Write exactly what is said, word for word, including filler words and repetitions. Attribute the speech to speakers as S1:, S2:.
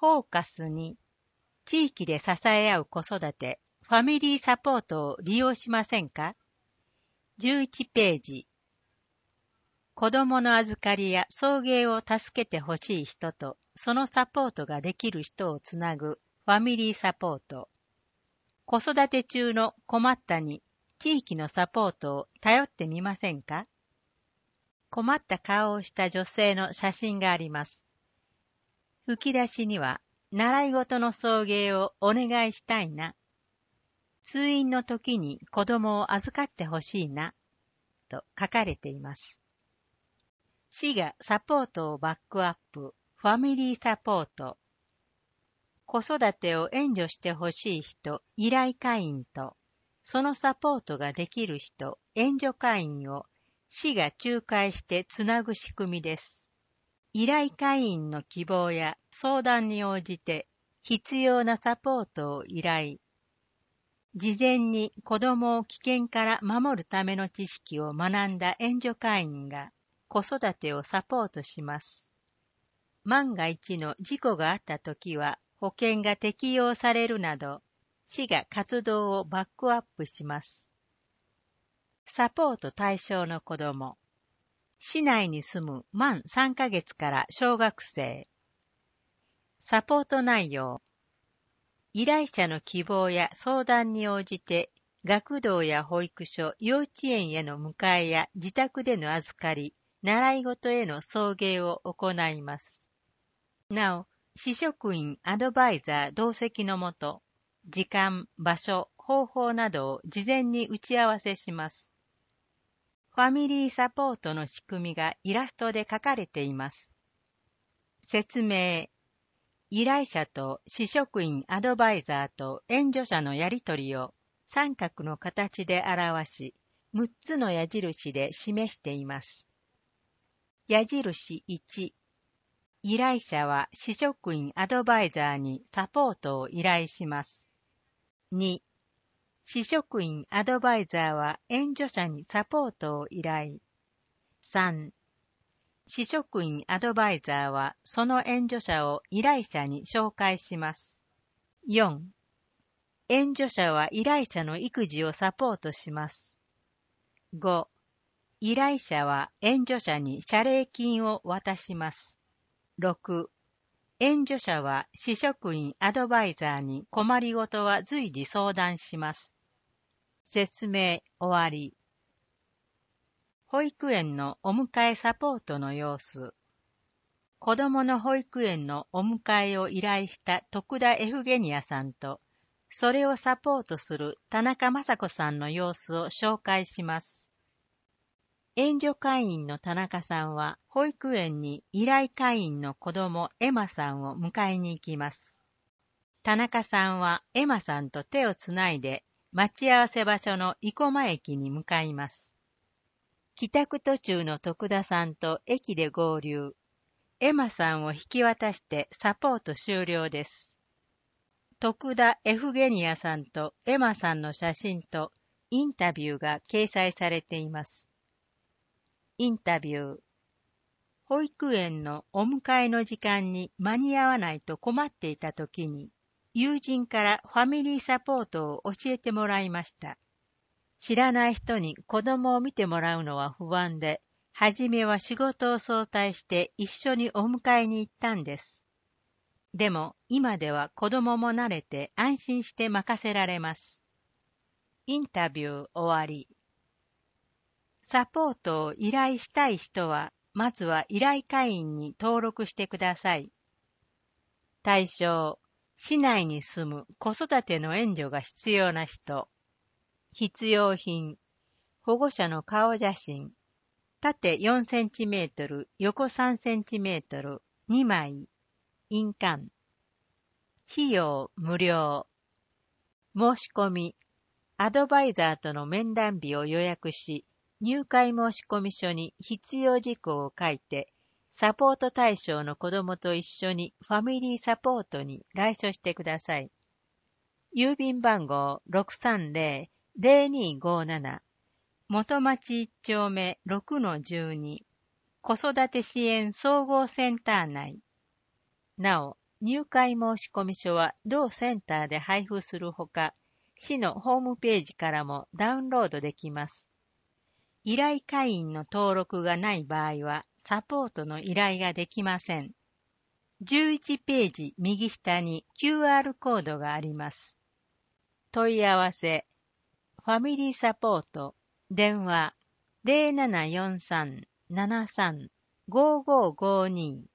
S1: フォーカスに、地域で支え合う子育て、ファミリーサポートを利用しませんか？じゅういちページ。子供の預かりや送迎を助けてほしい人と、そのサポートができる人をつなぐファミリーサポート。子育て中の困ったに、地域のサポートを頼ってみませんか？困った顔をした女性の写真があります。吹き出しには、習い事の送迎をお願いしたいな。通院の時に子供を預かってほしいな。と書かれています。市がサポートをバックアップ、ファミリーサポート。子育てを援助してほしい人、依頼会員と、そのサポートができる人、援助会員を市が仲介してつなぐ仕組みです。依頼会員の希望や相談に応じて必要なサポートを依頼。事前に子供を危険から守るための知識を学んだ援助会員が子育てをサポートします。万が一の事故があったときは保険が適用されるなど、市が活動をバックアップします。サポート対象の子供。市内に住む満さんかげつから小学生。サポート内容。依頼者の希望や相談に応じて、学童や保育所、幼稚園への迎えや自宅での預かり、習い事への送迎を行います。なお、市職員アドバイザー同席のもと、時間、場所、方法などを事前に打ち合わせします。ファミリーサポートの仕組みがイラストで書かれています。説明。依頼者と市職員アドバイザーと援助者のやりとりを三角の形で表し、むっつの矢印で示しています。矢印いち。依頼者は市職員アドバイザーにサポートを依頼します。に. 市職員アドバイザーは援助者にサポートを依頼。さん. 市職員アドバイザーはその援助者を依頼者に紹介します。よん. 援助者は依頼者の育児をサポートします。ご. 依頼者は援助者に謝礼金を渡します。ろく. 援助者は市職員アドバイザーに困りごとは随時相談します。説明終わり。保育園のお迎えサポートの様子。子どもの保育園のお迎えを依頼した徳田エフゲニアさんと、それをサポートする田中雅子さんの様子を紹介します。援助会員の田中さんは保育園に依頼会員の子供エマさんを迎えに行きます。田中さんはエマさんと手をつないで待ち合わせ場所の生駒駅に向かいます。帰宅途中の徳田さんと駅で合流。エマさんを引き渡してサポート終了です。徳田エフゲニアさんとエマさんの写真とインタビューが掲載されています。インタビュー。保育園のお迎えの時間に間に合わないと困っていたときに、友人からファミリーサポートを教えてもらいました。知らない人に子供を見てもらうのは不安で、はじめは仕事を早退して一緒にお迎えに行ったんです。でも今では子供も慣れて安心して任せられます。インタビュー終わり。サポートを依頼したい人は、まずは依頼会員に登録してください。対象、市内に住む子育ての援助が必要な人。必要品、保護者の顔写真。縦よんセンチメートル、横さんセンチメートル、にまい。印鑑。費用無料。申し込み。アドバイザーとの面談日を予約し、入会申込書に必要事項を書いて、サポート対象の子どもと一緒にファミリーサポートに来所してください。郵便番号 ろくさんぜろ ぜろにごなな 元町一丁目 ろくのじゅうに 子育て支援総合センター内。なお、 入会申込書は同センターで配布するほか、市のホームページからもダウンロードできます。依頼会員の登録がない場合は、サポートの依頼ができません。じゅういちページ右下に キューアール コードがあります。問い合わせ、ファミリーサポート、電話 ゼロななよんさん ななさん ごーごーごーに